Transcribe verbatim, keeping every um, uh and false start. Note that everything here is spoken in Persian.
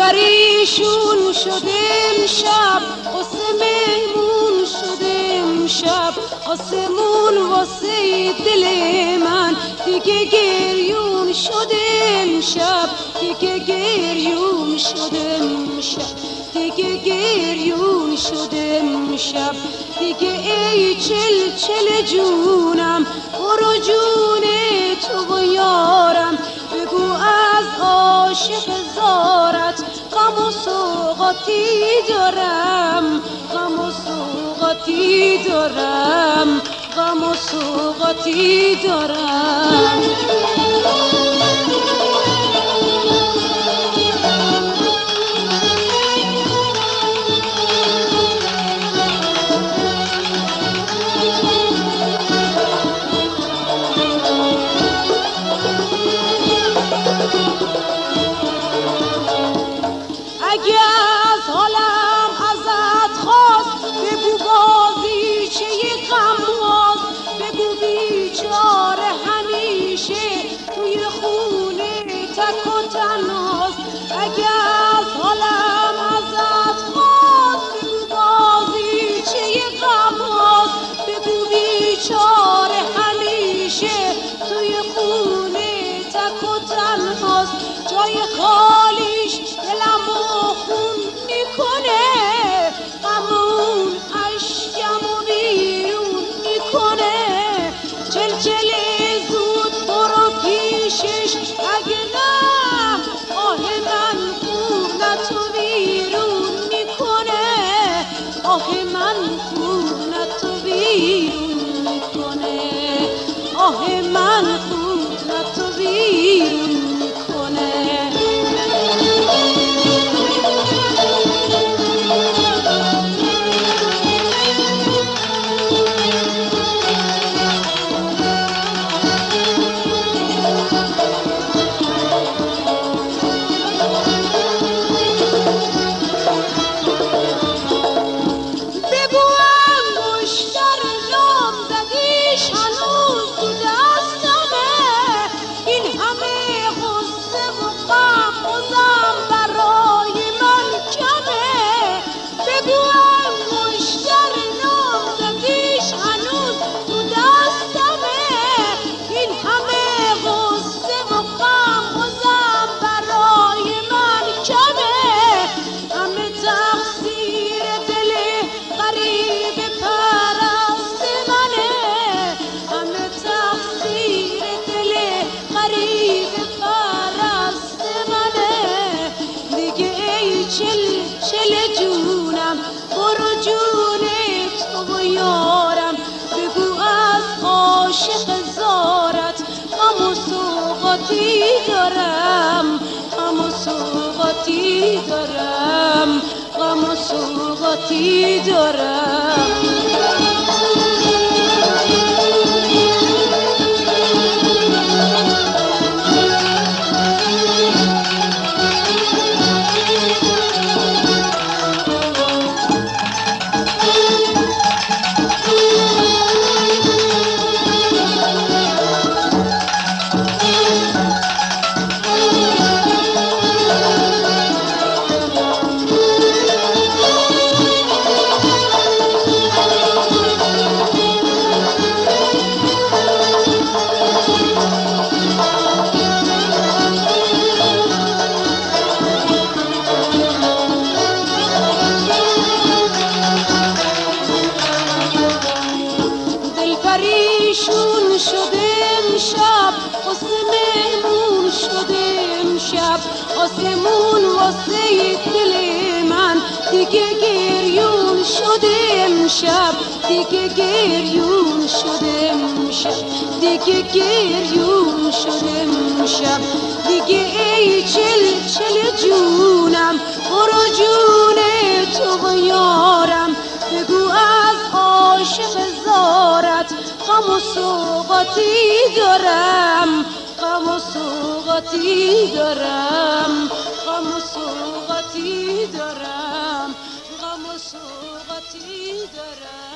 پریشون شده شب واسه مهمون شده شب آسمون واسه دل من دیگه گریون شده شب دیگه گریون شده شب دیگه گریون شده شب دیگه ای چل چل جونم برو جون تو و یارم بگو از عاشق زارت غم و سوغاتی دارم غم و سوغاتی دارم غم و سوغاتی دارم اگه از حالم ازت خواست بگو بازیچه غماز بگو بیچاره همیشه توی خونه تک و تنهاست اگه از حالم ازت خواست بگو بازیچه غماز بگو بیچاره همیشه توی خونه تک و تنهاست جای خالیش دلمو خون میکنه غمون اشکمو بیرون میکنه چلچل زود برو پیشش اگه نه آه من خونتو بیرون میکنه آه من خونتو بیرون میکنه آه من خونتو بیرون میکنه چل جونم برو جون تو و یارم بگو از عاشق زارت غم و سوغاتی دارم غم و سوغاتی دارم غم و سوغاتی دارم پریشون شده شب واسه مهمون شده شب آسمون واسه دل من دیگه گریون شده شب دیگه گریون شده شب دیگه گریون شده شب دیگه ای چل چل جونم برو جون تو و یارم بگو از عاشق زارت غم و سوغاتی دارم غم و سوغاتی دارم غم و سوغاتی دارم غم و سوغاتی دارم